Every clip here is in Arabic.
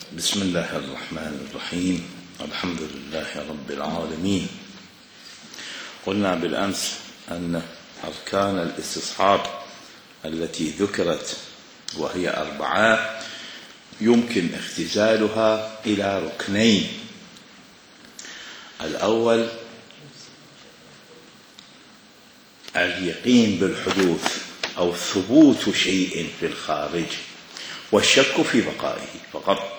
بسم الله الرحمن الرحيم. الحمد لله رب العالمين. قلنا بالأمس أن أركان الاستصحاب التي ذكرت وهي 4 يمكن اختزالها إلى ركنين. الأول اليقين بالحدوث أو ثبوت شيء في الخارج والشك في بقائه فقط.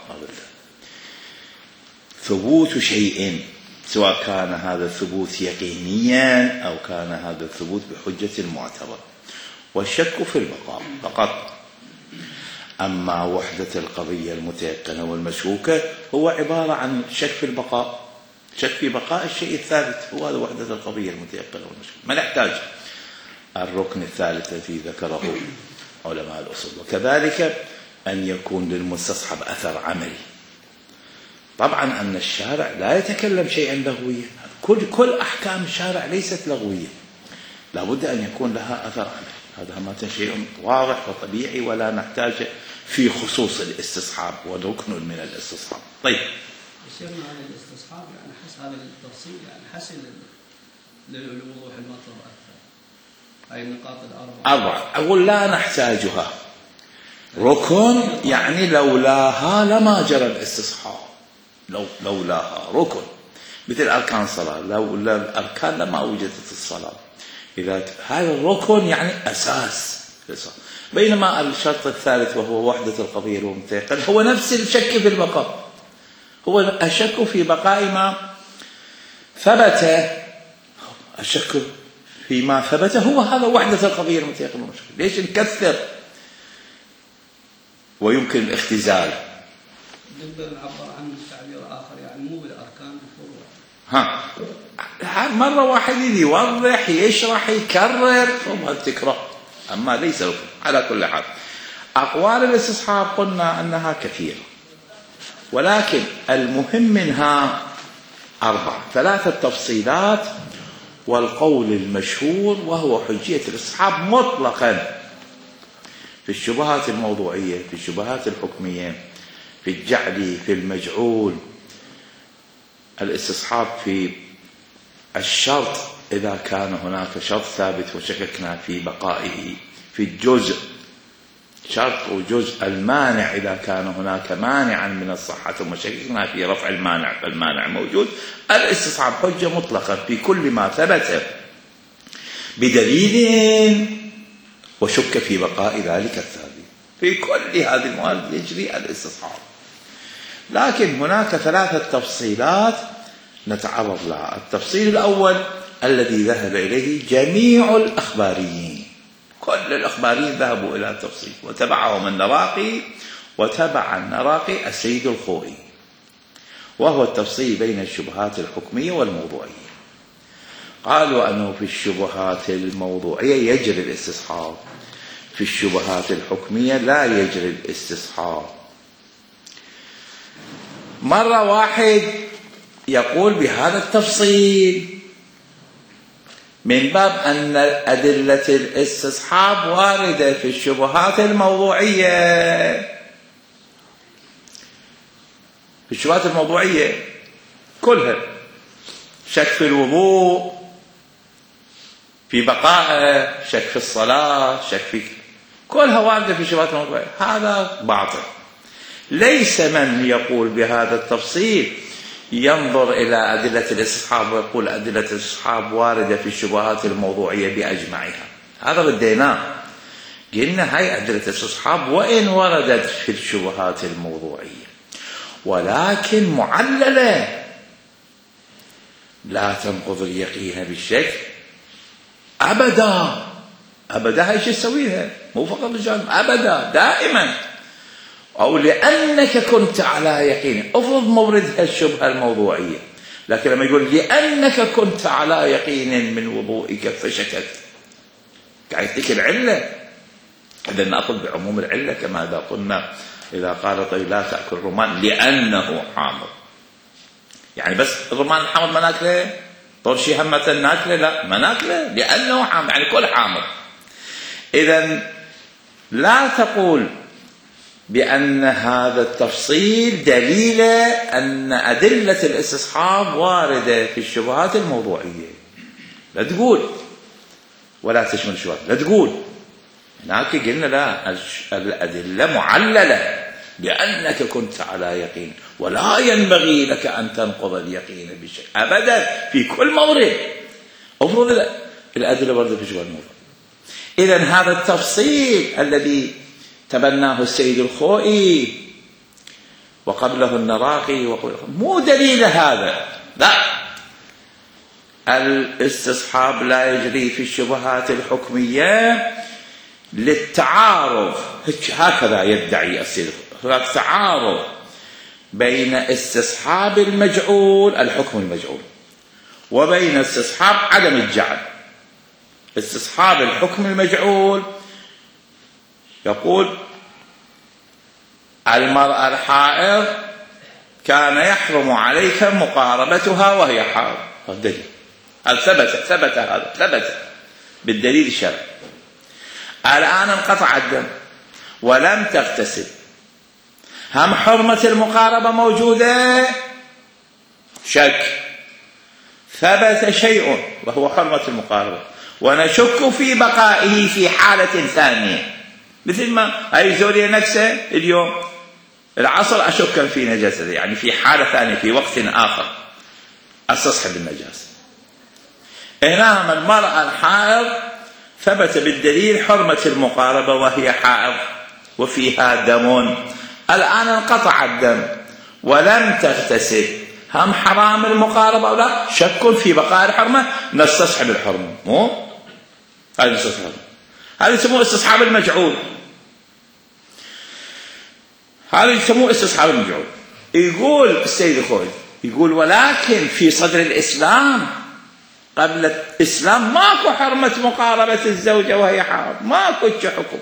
ثبوت شيء سواء كان هذا الثبوت يقينيا أو كان هذا الثبوت بحجة معتبر، والشك في البقاء فقط. أما وحدة القضية المتيقنة والمشكوكة هو عبارة عن شك في البقاء، شك في بقاء الشيء الثابت، هو هذا وحدة القضية المتيقنة والمشكوكة. ما نحتاج الركن الثالث الذي ذكره علماء الأصول. وكذلك أن يكون للمستصحب أثر عملي. طبعا أن الشارع لا يتكلم شيئا لغويا، كل أحكام الشارع ليست لغوية، لابد أن يكون لها أثر عملي. هذا ما شيء واضح وطبيعي ولا نحتاج في خصوص الاستصحاب وركن من الاستصحاب. طيب يصيرنا على الاستصحاب يعني حس هذا التفصيل يعني حسن لوضوح المطلب أكثر. هاي النقاط 4 أقول لا نحتاجها. ركن يعني لولاها لما جرى الاستصحاب، لولاها ركن مثل أركان الصلاة، لولا الأركان لما وجدت الصلاة. إذا هذا الركن يعني أساس، بينما الشرط الثالث وهو وحدة القضية المتيقنة هو نفس الشك في البقاء، هو الشك في بقاء ما ثبت. الشك فيما ثبت هو هذا وحدة القضية المتيقنة. ليش نكثر ويمكن الاختزال؟ نقدر نعبر عن تعبير آخر يعني مو بالأركان بالفروع. مرة واحد يوضح يشرح يكرر ثم التكرار، أما ليس ركن. على كل حال أقوال الاستصحاب قلنا أنها كثيرة، ولكن المهم منها 3 تفصيلات والقول المشهور وهو حجية الاستصحاب مطلقا في الشبهات الموضوعية، في الشبهات الحكمية، في الجعل، في المجعول. الاستصحاب في الشرط إذا كان هناك شرط ثابت وشككنا في بقائه، في الجزء شرط وجزء، المانع إذا كان هناك مانعا من الصحة وشككنا في رفع المانع فالمانع موجود. الاستصحاب حجة مطلقة في كل ما ثبت بدليل وشك في بقاء ذلك الثابت. في كل هذه الموارد يجري الاستصحاب. لكن هناك 3 تفصيلات نتعرض لها. التفصيل الأول الذي ذهب إليه جميع الأخباريين، كل الأخباريين ذهبوا إلى التفصيل، وتبعهم النراقي، وتبع النراقي السيد الخوئي، وهو التفصيل بين الشبهات الحكمية والموضوعية. قالوا أنه في الشبهات الموضوعية يجري الاستصحاب، في الشبهات الحكمية لا يجري الاستصحاب. مرة واحد يقول بهذا التفصيل من باب أن أدلة الاستصحاب واردة في الشبهات الموضوعية. في الشبهات الموضوعية كلها، شك في الوضوء في بقائه، شك في الصلاة، شك في كلها واردة في الشبهات الموضوعية. هذا باطل. ليس من يقول بهذا التفصيل ينظر إلى أدلة الاستصحاب ويقول أدلة الاستصحاب واردة في الشبهات الموضوعية بأجمعها. هذا بديناه، قلنا هاي أدلة الاستصحاب وإن وردت في الشبهات الموضوعية ولكن معللة لا تنقض اليقين بالشك أبدا. أبدا هاي شو تسويها؟ مو فقط الجانب، أبدا دائما. أو لأنك كنت على يقين، أفرض موردها الشبهة الموضوعية، لكن لما يقول لأنك كنت على يقين من وضوئك فشكت، كعيتك العلة. إذا نأخذ بعموم العلة كما إذا قلنا إذا قال طيب لا تأكل الرمان لأنه حامض، يعني بس الرمان الحامض ما ناكله، طرشي همة ناكله، لا ما ناكله لأنه حامض، يعني كل حامض. إذا لا تقول بأن هذا التفصيل دليل أن أدلة الاستصحاب واردة في الشبهات الموضوعية. لا تقول ولا تشمل الشبهات، لا تقول هناك قلنا لا، الأدلة معللة بأنك كنت على يقين، ولا ينبغي لك أن تنقض اليقين بشيء أبدا في كل مورد. أفرض الأدلة واردة في الشبهات الموضوعية. إذن هذا التفصيل الذي تبناه السيد الخوئي وقبله النراقي مو دليل هذا، لا، الاستصحاب لا يجري في الشبهات الحكمية للتعارض، هكذا يدعي السيد الخوئي، هناك تعارض بين استصحاب المجعول الحكم المجعول وبين استصحاب عدم الجعل. استصحاب الحكم المجعول يقول المرأة الحائض كان يحرم عليك مقاربتها وهي حائض، دليل، ثبت هذا، ثبت بالدليل الشرعي. الآن انقطع الدم ولم تغتسل، هم حرمة المقاربة موجودة؟ شك، ثبت شيء وهو حرمة المقاربة، ونشك في بقائه في حالة ثانية، مثل ما هاي زوري نفسه اليوم العصر أشك في نجاسته، يعني في حالة ثانية في وقت آخر استصحب النجاسة. هنا المرأة الحائض ثبت بالدليل حرمة المقاربة وهي حائض وفيها دم، الآن انقطع الدم ولم تغتسل، هم حرام المقاربة أو لا؟ شك في بقاء الحرمة، نستصحب الحرمة، مو هذا نستصحب، هذا يسموه استصحاب المجعول، هذا يسموه استصحاب المجعول. يقول السيد الخوئي يقول ولكن في صدر الإسلام قبل الإسلام ماكو حرمة مقاربة الزوجة وهي حائض، ماكو حكم.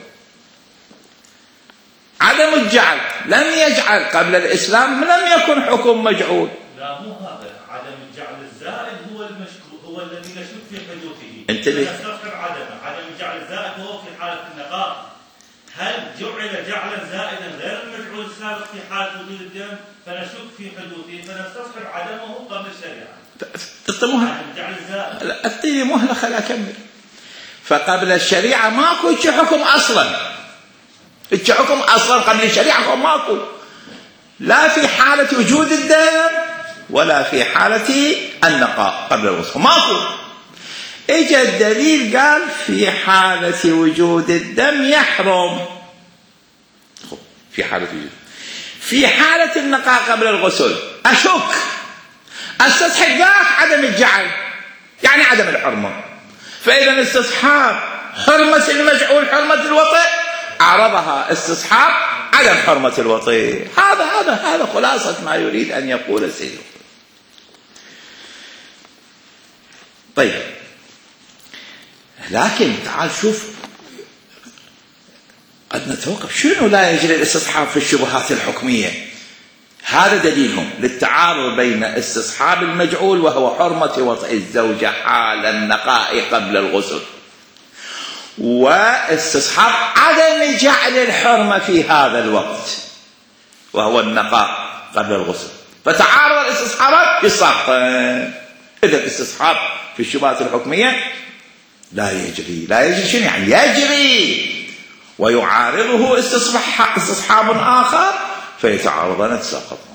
عدم الجعل لم يجعل قبل الإسلام، لم يكن حكم مجعول. لا مو هذا، عدم الجعل الزائد هو المشكوك، هو الذي نشك في حدوثه. انتبه، نستغفر عدم الجعل الزائد هو في حالة النقاء. هل جعل جعلا زائدا غير المجعول السابق في حالة وجود الدم فنشك في حدوثه فنستصحب عدمه قبل الشريعة؟ أعطيني مهلة خليني أكمل. فقبل الشريعة ماكو حكم أصلا، حكم أصلا قبل الشريعة ماكو، لا في حالة وجود الدم ولا في حالة النقاء قبل الوصف، ماكو. اجى الدليل قال في حالة وجود الدم يحرم، في حالة وجود، في حالة النقاء قبل الغسل أشك، استصحب ذاك عدم الجعل يعني عدم الحرمة. فإذا استصحاب حرمة المجعول حرمة الوطئ عرضها استصحاب عدم حرمة الوطئ. هذا خلاصة ما يريد أن يقول السيد. طيب، لكن تعال شوف، قد نتوقف شنو لا يجري الاستصحاب في الشبهات الحكمية. هذا دليلهم للتعارض بين استصحاب المجعول وهو حرمة وطئ الزوجة حال النقاء قبل الغسل، واستصحاب عدم جعل الحرمة في هذا الوقت وهو النقاء قبل الغسل. فتعارض الاستصحابات يسقط. إذا الاستصحاب في الشبهات الحكمية لا يجري شنو يعني؟ يجري ويعارضه استصحاب آخر فيتعارضان يتساقطان.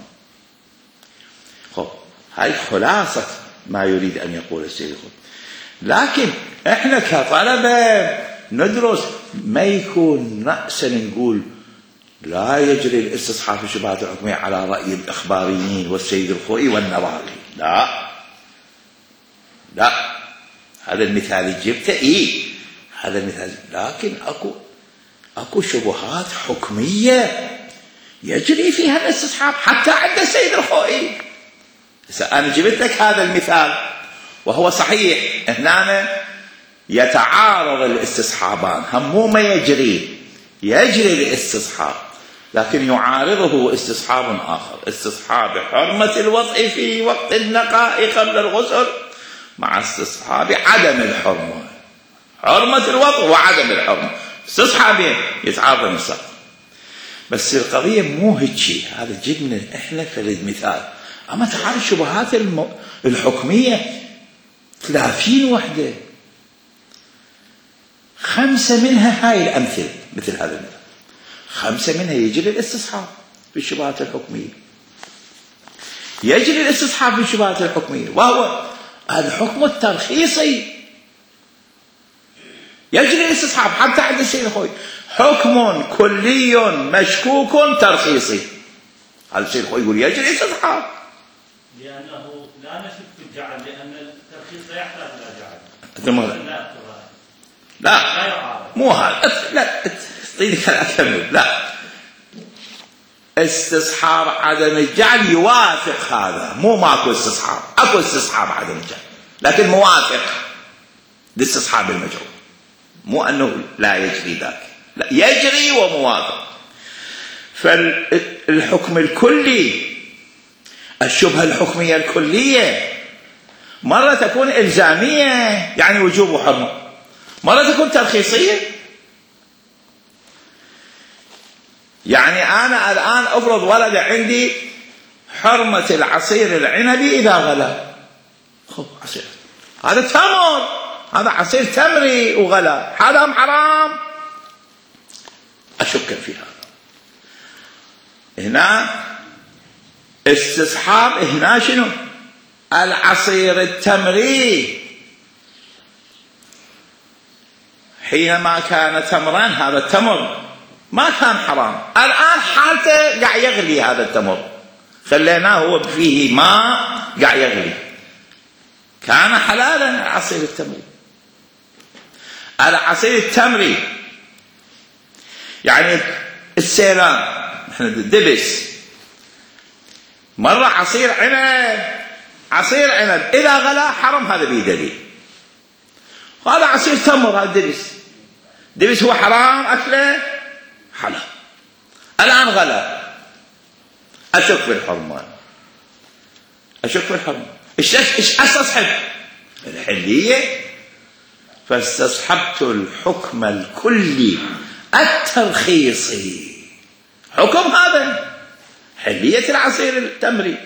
هاي خلاصة ما يريد أن يقول السيد. لكن احنا كطلبة ندرس، ما يكون رأسا نقول لا يجري الاستصحاب في الشبهات الحكمية على رأي الإخباريين والسيد الخوئي والنراقي. لا، هذا المثال اللي جبته هذا المثال، لكن اكو شبهات حكمية يجري فيها الاستصحاب حتى عند السيد الخوئي. أنا جبت لك هذا المثال وهو صحيح، هنا يتعارض الاستصحابان، هم ما يجري الاستصحاب، لكن يعارضه استصحاب آخر، استصحاب حرمة الوطئ في وقت النقاء قبل الغسل مع استصحاب عدم الحرمة، حرمة الوطئ وعدم الحرمة، استصحابين يتعارضون الساق. بس القضية مو هيك شيء، هذا جبنا احنا فريد مثال. اما تعال الشبهات الحكمية 30 وحدة، 5 منها هاي الأمثلة مثل هذا المثال، 5 منها يجري الاستصحاب في الشبهات الحكمية، يجري الاستصحاب في الشبهات الحكمية، وهو الحكم الترخيصي يجري الاستصحاب. حتى عند السيد الخوي حكم كلي مشكوك ترخيصي، هذا السيد الخوي يقول يجري الاستصحاب لأنه لا نشك في الجعل، لأن الترخيص لا يحتاج إلى جعل. لا مو هذا، لا اعطيني أكمل. لا، استصحاب عدم الجعل يوافق هذا، مو ماكو استصحاب، اكو استصحاب عدم الجعل لكن موافق لاستصحاب المجعول، مو انه لا يجري ذاك، لا يجري وموافق. فالحكم الكلي، الشبهة الحكمية الكلية مرة تكون إلزامية يعني وجوب وحرمة، مرة تكون ترخيصية. يعني أنا الآن أفرض ولد عندي حرمة العصير العنبي إذا غلا، خب عصير هذا تمر، هذا عصير تمري وغلا، حرام حرام، أشك في هذا. هنا استصحاب، هنا شنو؟ العصير التمري حينما كان تمرا، هذا التمر ما كان حرام، الآن حالته قاعد يغلي، هذا التمر خليناه هو فيه ماء قاعد يغلي، كان حلالا العصير التمري. العصير التمري يعني السيلان، احنا دبس، مرة عصير عنب، عصير عنب إذا غلا حرم، هذا بيه دليل. هذا عصير تمر، هذا دبس هو حرام أكله، حلال، الآن غلا، أشك في الحرمة، أشك في الحرمة. إيش أستصحب؟ الحلية. فاستصحبت الحكم الكلي الترخيصي، حكم هذا حلية العصير التمري.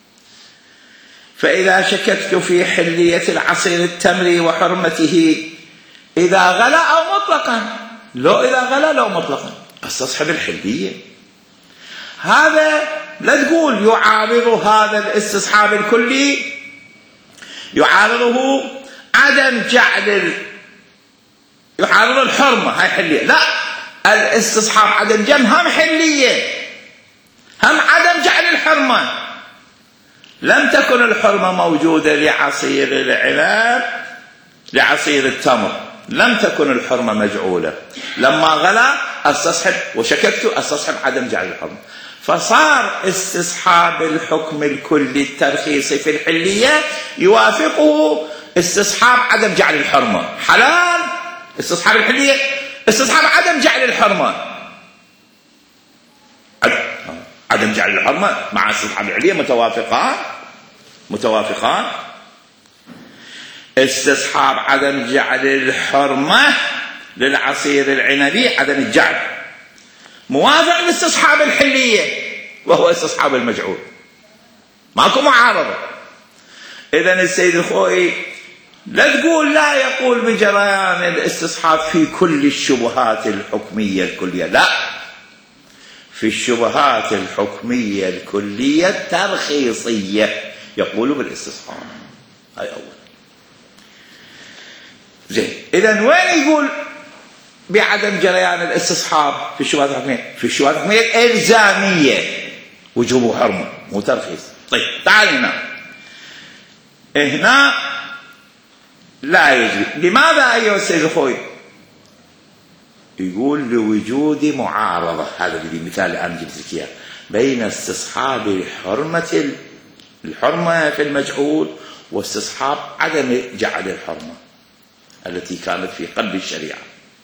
فإذا شككت في حلية العصير التمري وحرمته إذا غلا أو مطلقا، لو إذا غلا لو مطلقا، استصحب الحلية. هذا لا تقول يعارض هذا الاستصحاب الكلي، يعارضه عدم جعل، يعارض الحرمة، هاي حلية. لا، الاستصحاب عدم جمع هم حلية، هم عدم جعل الحرمة. لم تكن الحرمة موجودة لعصير العنب، لعصير التمر، لم تكن الحرمة مجعولة. لما غلا استصحب وشككت، استصحب عدم جعل الحرمة، فصار استصحاب الحكم الكلي الترخيصي في الحلية يوافقه استصحاب عدم جعل الحرمة، حلال استصحاب الحلية، استصحاب عدم جعل الحرمة، عدم جعل الحرمة مع استصحاب الحلية متوافقان. استصحاب عدم جعل الحرمة للعصير العنبي عدم الجعل موافق لاستصحاب الحلية وهو استصحاب المجعول، ماكو معارضة. إذن السيد الخوئي لا تقول لا يقول بجريان الاستصحاب في كل الشبهات الحكمية الكلية، لا، في الشبهات الحكمية الكلية الترخيصية يقول بالاستصحاب. هاي أول. زين، إذن وين يقول بعدم جريان الاستصحاب في الشبهات الحكمية؟ في الشبهات الحكمية الإلزامية، وجوب وحرمة، مو ترخيص. طيب تعال هنا لا يجري. لماذا أيها السيد الخوي؟ يقول لوجود معارضة، هذا اللي مثال الآن جبت إياه، بين استصحاب الحرمة في المجعول واستصحاب عدم جعل الحرمة التي كانت في قلب الشريعة.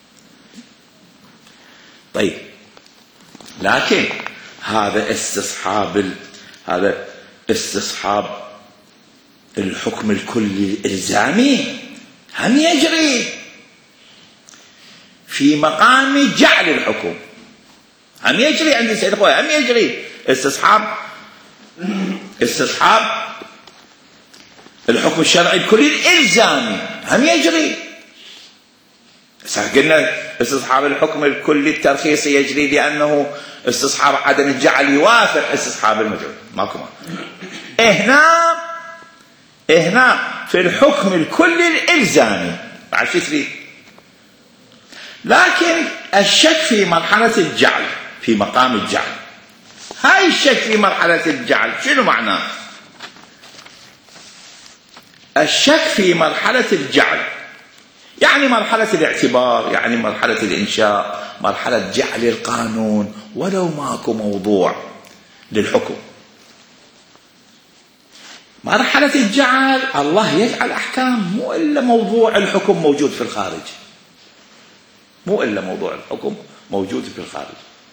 طيب، لكن هذا استصحاب الحكم الكلي الإلزامي هم يجري في مقام جعل الحكم، هم يجري عند السيد الخوئي، هم يجري استصحاب الحكم الشرعي الكلي الإلزامي، هم يجري. قلنا استصحاب الحكم الكلي الترخيصي يجري لأنه استصحاب عدم الجعل يوافق استصحاب المجعول، ماكو هنا في الحكم الكلي الإلزامي بعد شو تريد؟ لكن الشك في مرحلة الجعل، في مقام الجعل، هاي الشك في مرحلة الجعل شنو معناه؟ الشك في مرحلة الجعل يعني مرحلة الاعتبار، يعني مرحلة الإنشاء، مرحلة جعل القانون ولو ماكو موضوع للحكم. مرحلة الجعل الله يجعل أحكام مو إلا موضوع الحكم موجود في الخارج، مو إلا موضوع الحكم موجود في الخارج،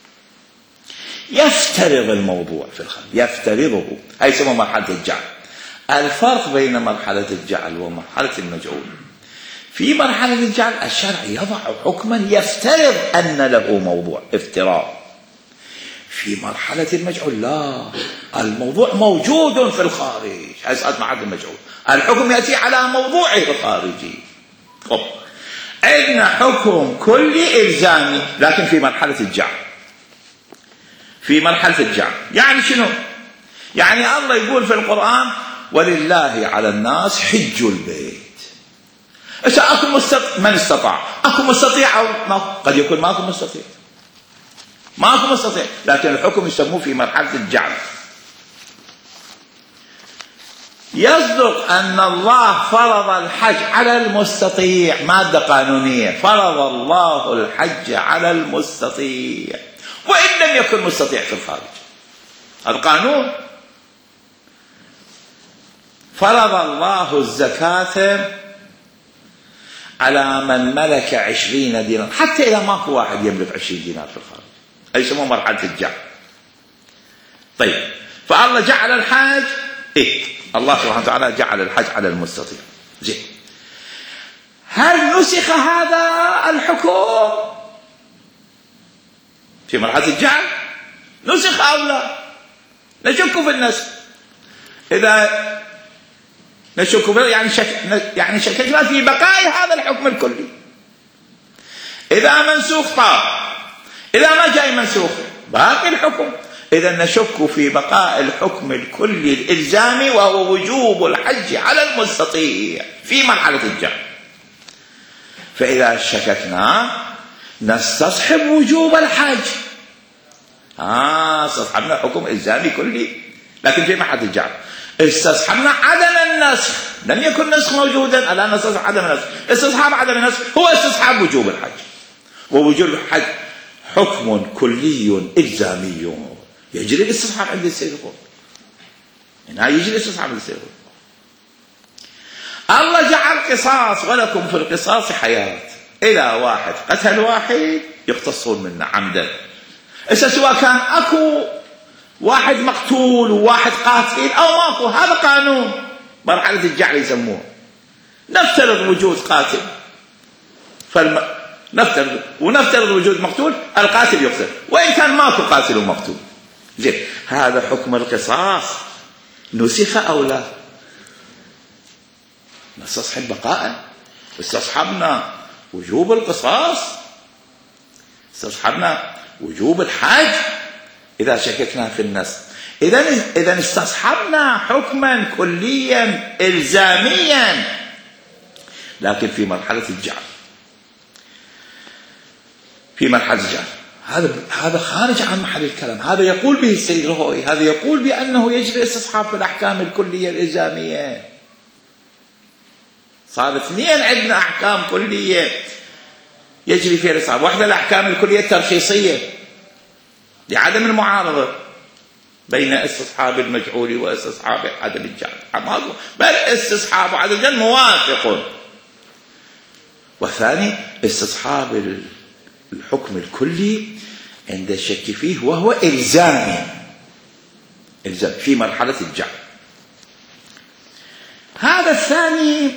يفترض الموضوع في الخارج، يفترضه، هاي يسمى مرحلة الجعل. الفرق بين مرحلة الجعل ومرحلة المجعول، في مرحلة الجعل الشرع يضع حكما يفترض أن له موضوع، افتراض. في مرحلة المجعول لا، الموضوع موجود في الخارج، هاي صارت مرحلة المجعول، الحكم يأتي على موضوعه الخارجي. عندنا حكم كلي إلزامي لكن في مرحلة الجعل، في مرحلة الجعل يعني شنو؟ يعني الله يقول في القرآن ولله على الناس حج البيت. أكو من استطاع، أكو مستطيع أو ما، قد يكون ماكو مستطيع، ماكو مستطيع، لكن الحكم يسموه في مرحلة الجعل. يصدق أن الله فرض الحج على المستطيع، مادة قانونية، فرض الله الحج على المستطيع وإن لم يكن مستطيع في الخارج. القانون فرض الله الزكاة على من ملك 20 دينار، حتى إذا ماكو واحد يملك 20 دينار في الخارج، أي يسموه مرحلة الجعل. طيب، فالله جعل الحج، الله سبحانه وتعالى جعل الحج على المستطيع. زين، هل نسخ هذا الحكم في مرحلة الجعل؟ نسخ أو لا؟ نشك في النسخ. إذا نشك في يعني شككنا في بقاء هذا الحكم الكلي. إذا منسوخ طار، إذا ما جاي منسوخ باقي الحكم. إذا نشك في بقاء الحكم الكلي الإلزامي وهو وجوب الحج على المستطيع في مرحلة الجعل. فإذا شككنا نستصحب وجوب الحج، استصحبنا حكم إلزامي كلي لكن في مرحلة الجعل. استصحبنا عدم النسخ، لم يكن نسخ موجودا، الآن نستصحب عدم النسخ. استصحاب عدم النسخ هو استصحاب وجوب الحج، ووجوب الحج حكم كلي إلزامي يجري الاستصحاب عند السيد القاضي، هنا يجري الاستصحاب عند السيد القاضي. الله جعل قصاص ولكم في القصاص حياة، إلى واحد قتل واحد يقتصون منه عمدا. سواء كان أكو واحد مقتول وواحد قاتل أو ماكو، هذا قانون مرحلة الجعل يسموه. نفترض وجود قاتل ونفترض وجود مقتول، القاتل يقتل وإن كان ماكو قاتل ومقتول. زين، هذا حكم القصاص نسخ أو لا؟ نستصحب بقاء، استصحبنا وجوب القصاص، استصحبنا وجوب الحج إذا شككنا في النص. إذا استصحبنا حكما كليا إلزاميا لكن في مرحلة الجعل، في مرحلة الجعل. هذا خارج عن محل الكلام. هذا يقول به السيد الخوئي، هذا يقول بأنه يجري استصحاب في الأحكام الكلية الإلزامية. صار اثنين عندنا أحكام كلية يجري فيها الاستصحاب، واحدة الأحكام الكلية الترخيصية لعدم المعارضة بين استصحاب المجعول واستصحاب عدم الجعل، بل استصحاب عدم الجعل موافق. والثاني استصحاب الحكم الكلي عند الشك فيه وهو إلزامي، إلزام في مرحلة الجعل. هذا الثاني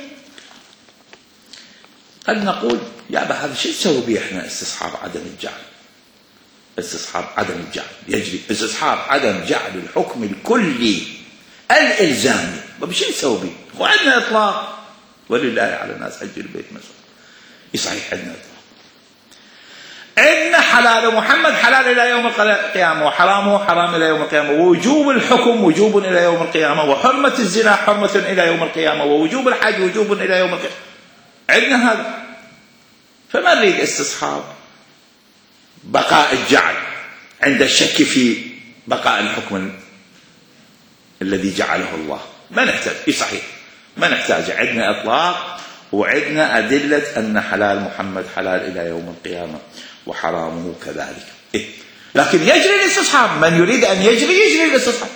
قد نقول يا هذا شو نسوي به احنا استصحاب عدم الجعل؟ استصحاب عدم الجعل، يجري استصحاب عدم جعل الحكم الكلي الإلزامي. بشو نسوي به؟ وعندنا إطلاق ولله على الناس حج البيت مثلا، يصحيح عندنا إطلاق. عندنا حلال محمد حلال إلى يوم القيامة، وحرامه حرام إلى يوم القيامة، ووجوب الحكم وجوب إلى يوم القيامة، وحرمة الزنا حرمة إلى يوم القيامة، ووجوب الحج وجوب إلى يوم القيامة. عندنا هذا. فما نريد استصحاب بقاء الجعل عند الشك في بقاء الحكم الذي جعله الله. ما نحتاج صحيح، ما نحتاج. عندنا إطلاق وعندنا أدلة أن حلال محمد حلال إلى يوم القيامة وحرامه كذلك. لكن يجري الاستصحاب، من يريد أن يجري الاستصحاب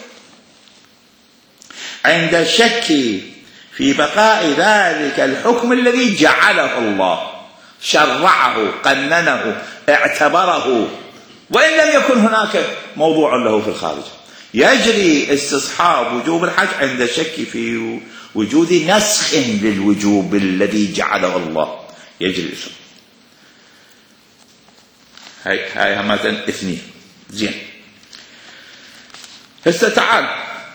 عند الشك في بقاء ذلك الحكم الذي جعله الله، شرعه، قننه، اعتبره، وإن لم يكن هناك موضوع له في الخارج. يجري استصحاب وجوب الحج عند الشك في وجود نسخ للوجوب الذي جعله الله، يجري الاستصحاب. هاي همتين اثنين. زين، هسه تعال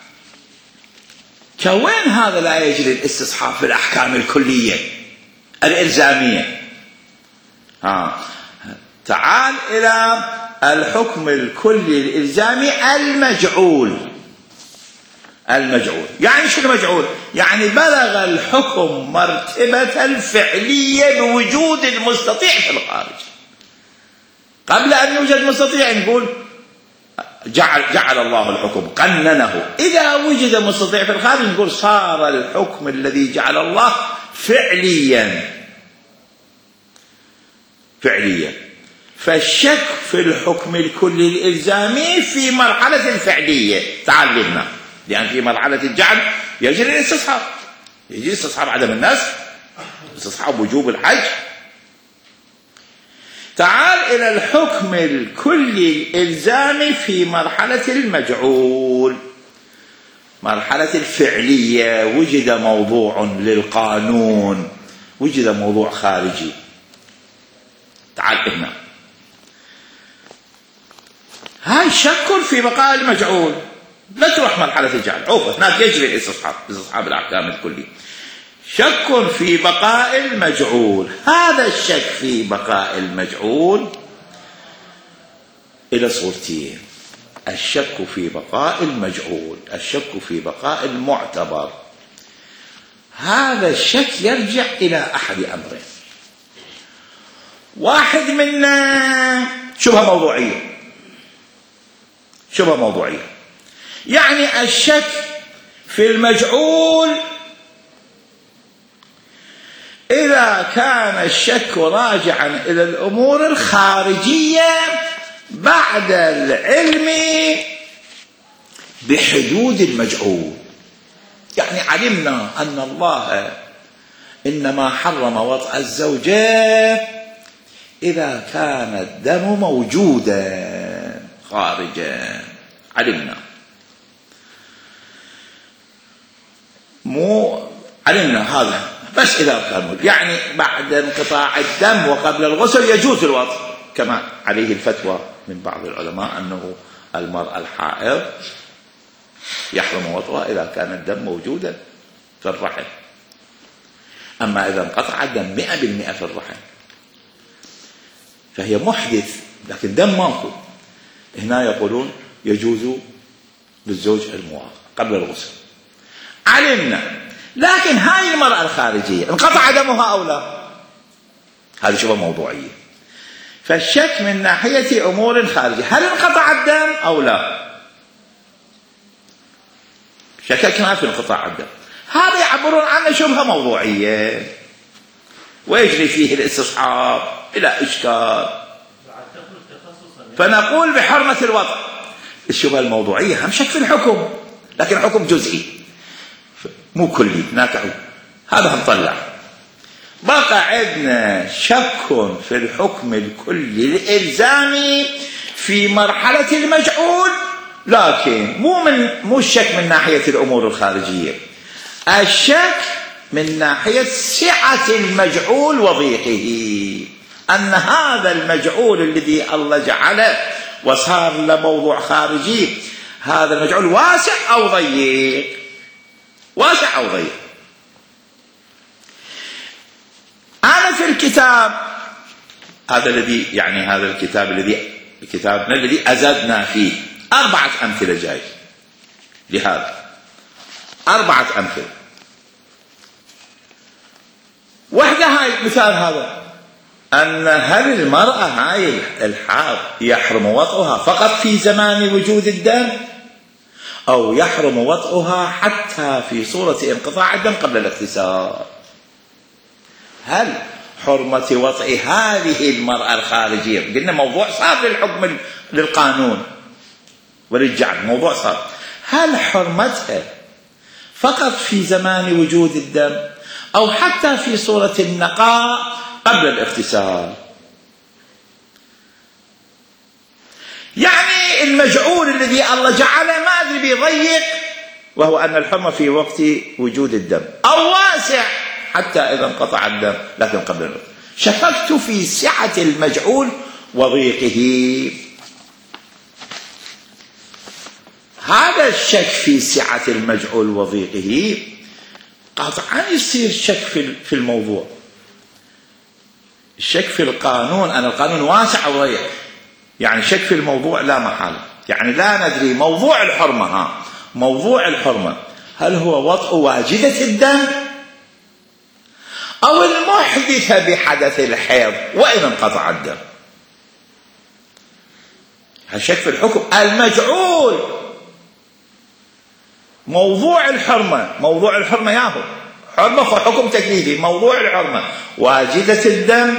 كوين هذا لا يجري الاستصحاب في الأحكام الكلية الإلزامية. تعال إلى الحكم الكلي الإلزامي المجعول. يعني شو المجعول؟ يعني بلغ الحكم مرتبة الفعلية بوجود المستطيع في الخارج. قبل أن يوجد مستطيع نقول جعل الله الحكم، قننه. إذا وجد مستطيع في الخارج نقول صار الحكم الذي جعل الله فعليا. فالشك في الحكم الكلي الإلزامي في مرحلة الفعلية تعلمنا، لأن في مرحلة الجعل يجري الاستصحاب، يجري استصحاب عدم النسخ، استصحاب وجوب الحج. تعال إلى الحكم الكلي الإلزامي في مرحلة المجعول، مرحلة الفعلية. وجد موضوع للقانون، وجد موضوع خارجي. تعال هنا، هاي شك في بقاء المجعول، لا تروح مرحلة الجعل. هناك يجري الاستصحاب، استصحاب الأحكام الكلي. شك في بقاء المجعول. هذا الشك في بقاء المجعول إلى صورتين: الشك في بقاء المجعول، الشك في بقاء المعتبر. هذا الشك يرجع إلى أحد أمرين: واحد منا شبهة موضوعية، يعني الشك في المجعول إذا كان الشك راجعا إلى الأمور الخارجية بعد العلم بحدود المجعول. يعني علمنا أن الله إنما حرم وطأ الزوجات إذا كان الدم موجودا خارجا، علمنا هذا. بس إذا كان يعني بعد انقطاع الدم وقبل الغسل يجوز الوطء، كما عليه الفتوى من بعض العلماء أنه المرأة الحائض يحرم وطئها إذا كان الدم موجودا في الرحم. أما إذا انقطع الدم 100% في الرحم فهي محدث، لكن دم ماكو، هنا يقولون يجوز للزوج المواطأة قبل الغسل. علمنا. لكن هاي المرأة الخارجية انقطع دمها أو لا، هذه شبهة موضوعية. فالشك من ناحية أمور خارجية: هل انقطع الدم أو لا؟ شككنا في انقطاع الدم، هذا يعبرون عنه شبهة موضوعية ويجري فيه الاستصحاب إلى إشكال، فنقول بحرمة الوطء. الشبهة الموضوعية هم شك في الحكم، لكن حكم جزئي مو كلي، هناك هذا هنطلع. بقى عندنا شك في الحكم الكلي الإلزامي في مرحلة المجعول، لكن مو الشك من ناحية الأمور الخارجية، الشك من ناحية سعة المجعول وضيقه، أن هذا المجعول الذي الله جعله وصار له موضوع خارجي، هذا المجعول واسع أو ضيق؟ واسع أو ضيق؟ أنا في الكتاب هذا الذي يعني هذا الكتاب الذي كتابنا الذي أزدنا فيه 4 أمثلة جاي لهذا، 4 أمثلة. واحدة هاي مثال هذا، أن هل المرأة هاي الحائض يحرم وطئها فقط في زمان وجود الدم، أو يحرم وطئها حتى في صورة انقطاع الدم قبل الاغتسال؟ هل حرمة وطئ هذه المرأة الخارجية، قلنا موضوع صار للحكم للقانون وللجعل، موضوع صار، هل حرمتها فقط في زمان وجود الدم أو حتى في صورة النقاء قبل الاغتسال؟ يعني المجعول الذي الله جعله ما أدري بيضيق، وهو أن الحرمة في وقت وجود الدم، أو واسع حتى إذا انقطع الدم لكن قبل الاغتسال. شككت في سعة المجعول وضيقه. هذا الشك في سعة المجعول وضيقه قطعا يصير شك في الموضوع، الشك في القانون، أن القانون واسع أو ضيق، يعني شك في الموضوع لا محالة. يعني لا ندري موضوع الحرمة، موضوع الحرمة هل هو وطء واجدة الدم أو المحدثة بحدث الحيض وإن انقطع الدم؟ هالشك في الحكم. المجعول موضوع الحرمة، موضوع الحرمة ياهو حرمة فحكم تكليفي، موضوع الحرمة واجدة الدم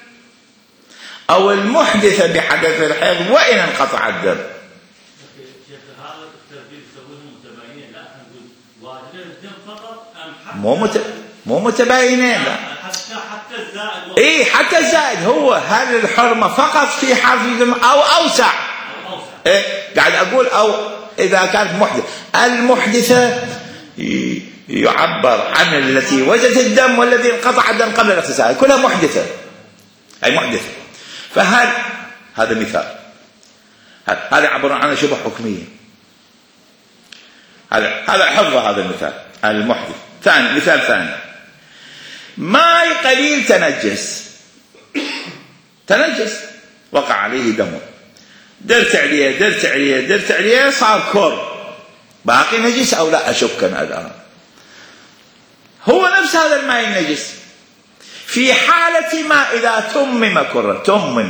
أو المحدثة بحدث الحيض وإن انقطع الدم. شيخ هذا الترتيب يسويهم متباينين، لا نقول واجدة الدم فقط أم مو متباينين، لا حتى الزائد. إيه حتى الزائد. هو هل الحرمة فقط في حرف الدم أو أوسع؟ إيه قاعد أقول أو إذا كانت محدثة. المحدثة يعبر عن التي وجدت الدم والذي انقطع الدم قبل الاغتسال، كلها محدثة، أي محدثة. فهل هذا مثال، هذا عبر عنه شبه حكمية، هذا حفظ هذا المثال المحدث. ثاني مثال ثاني، ماء قليل تنجس وقع عليه دم، درت عليه صار كر، باقي نجس أو لا؟ أشك أنا الآن. هو نفس هذا الماء النجس في حالة ما إذا تمم كرة،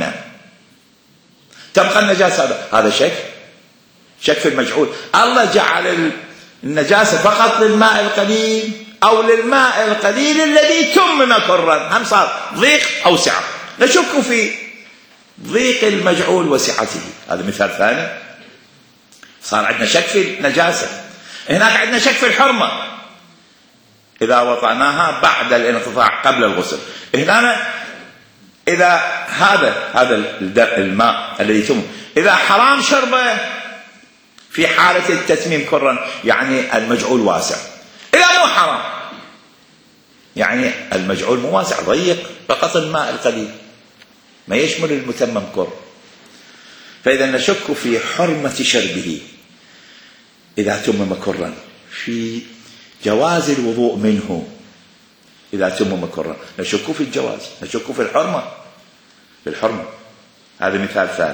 تبقى النجاسة. هذا شك في المجعول. الله جعل النجاسة فقط للماء القليل أو للماء القليل الذي تمم كرا، هم صار ضيق أو سعة. نشك في ضيق المجعول وسعته. هذا مثال ثاني. صار عندنا شك في النجاسة، هناك عندنا شك في الحرمة إذا وضعناها بعد الانقطاع قبل الغسل. هنا إذا هذا الماء الذي تم إذا حرام شربه في حالة التتميم كرا، يعني المجعول واسع. إذا مو حرام يعني المجعول مو واسع، ضيق، فقط الماء القليل ما يشمل المتمم كر. فإذا نشك في حرمة شربه إذا تمم كرا، في جواز الوضوء منه إذا تمم كرا، نشك في الجواز، نشك في الحرمة. هذا مثال ثاني.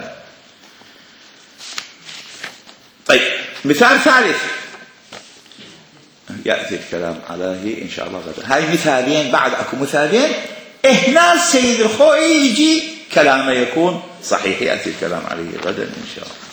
طيب مثال ثالث يأتي الكلام عليه إن شاء الله غدا. هاي مثالين، بعد أكو مثالين هنا السيد الخوئي يجي كلامه يكون صحيح، يأتي الكلام عليه غدا إن شاء الله.